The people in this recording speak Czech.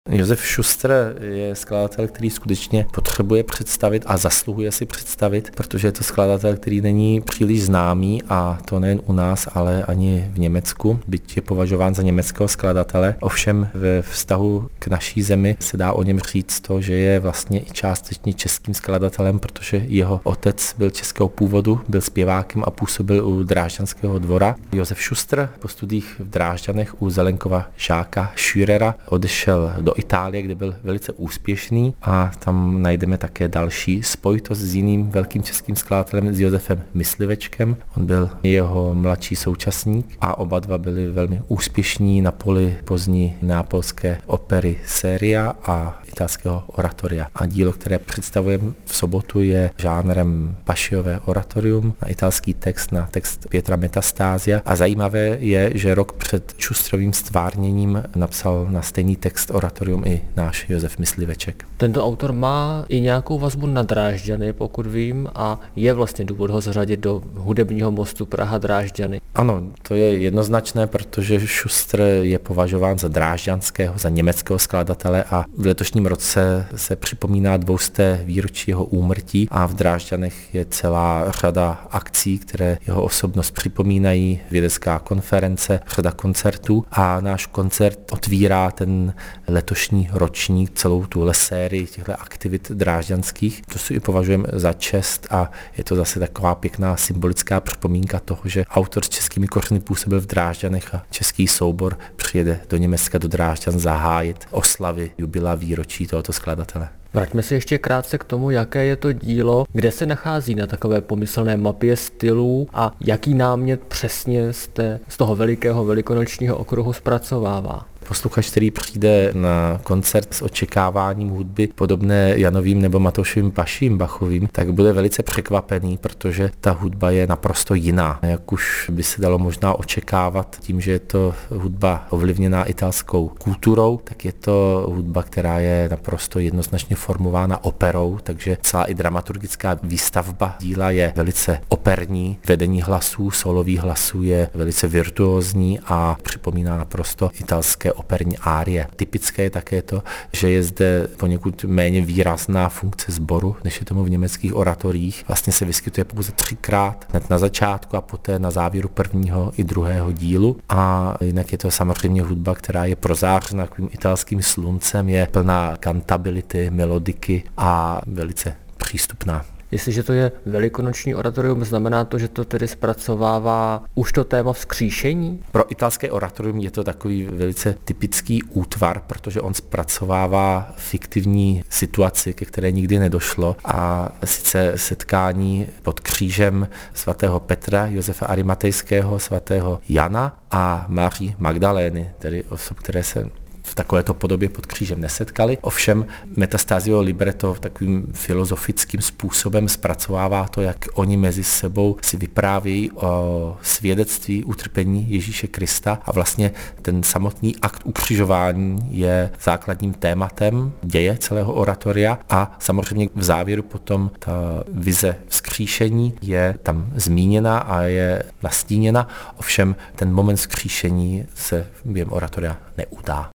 Josef Šustr je skladatel, který skutečně potřebuje představit a zasluhuje si představit, protože je to skladatel, který není příliš známý, a to nejen u nás, ale ani v Německu, byť je považován za německého skladatele. Ovšem ve vztahu k naší zemi se dá o něm říct to, že je vlastně i částečně českým skladatelem, protože jeho otec byl českého původu, byl zpěvákem a působil u Drážďanského dvora. Josef Šustr po studiích v Drážďanech u Zelenkova žáka Schürera odešel do Itálie, kde byl velice úspěšný, a tam najdeme také další spojitost s jiným velkým českým skladatelem, s Josefem Myslivečkem. On byl jeho mladší současník a oba dva byli velmi úspěšní na poli pozdní neapolské opery Seria a italského oratoria. A dílo, které představujeme v sobotu, je žánrem Pašiové oratorium na italský text, na text Pietra Metastásia. A zajímavé je, že rok před Šustrovým stvárněním napsal na stejný text oratorium i náš Josef Mysliveček. Tento autor má i nějakou vazbu na Drážďany, pokud vím, a je vlastně důvod ho zařadit do hudebního mostu Praha-Drážďany. Ano, to je jednoznačné, protože Šustr je považován za drážďanského, za německého skladatele, a v letošním roce se připomíná 200. výročí jeho úmrtí a v Drážďanech je celá řada akcí, které jeho osobnost připomínají, vědecká konference, řada koncertů, a náš koncert otvírá ten letošní ročník, celou tuhle sérii těchto aktivit drážďanských. To si i považujeme za čest a je to zase taková pěkná symbolická připomínka toho, že autor s českými kořeny působil v Drážďanech a český soubor přijede do Německa, do Drážďan zahájit oslavy jubilea výročí tohoto skladatele. Vraťme se ještě krátce k tomu, jaké je to dílo, kde se nachází na takové pomyslné mapě stylů a jaký námět přesně z toho velikého velikonočního okruhu zpracovává. Posluchač, který přijde na koncert s očekáváním hudby podobné Janovým nebo Matoušovým Paším Bachovým, tak bude velice překvapený, protože ta hudba je naprosto jiná. Jak už by se dalo možná očekávat tím, že je to hudba ovlivněná italskou kulturou, tak je to hudba, která je naprosto jednoznačně formována operou, takže celá i dramaturgická výstavba díla je velice operní. Vedení hlasů, solových hlasů je velice virtuózní a připomíná naprosto italské operní árie. Typické je také to, že je zde poněkud méně výrazná funkce sboru, než je tomu v německých oratoriích. Vlastně se vyskytuje pouze 3krát, hned na začátku a poté na závěru prvního i druhého dílu. A jinak je to samozřejmě hudba, která je prozářena takovým italským sluncem, je plná kantability, melodiky a velice přístupná. Jestliže to je velikonoční oratorium, znamená to, že to tedy zpracovává už to téma vzkříšení? Pro italské oratorium je to takový velice typický útvar, protože on zpracovává fiktivní situaci, ke které nikdy nedošlo, a sice setkání pod křížem svatého Petra, Josefa Arimatejského, svatého Jana a Maří Magdalény, tedy osob, které se v takovéto podobě pod křížem nesetkali. Ovšem Metastasio libretto takovým filozofickým způsobem zpracovává to, jak oni mezi sebou si vyprávějí o svědectví utrpení Ježíše Krista, a vlastně ten samotný akt ukřižování je základním tématem děje celého oratoria, a samozřejmě v závěru potom ta vize vzkříšení je tam zmíněna a je nastíněna, ovšem ten moment vzkříšení se během oratoria neudá.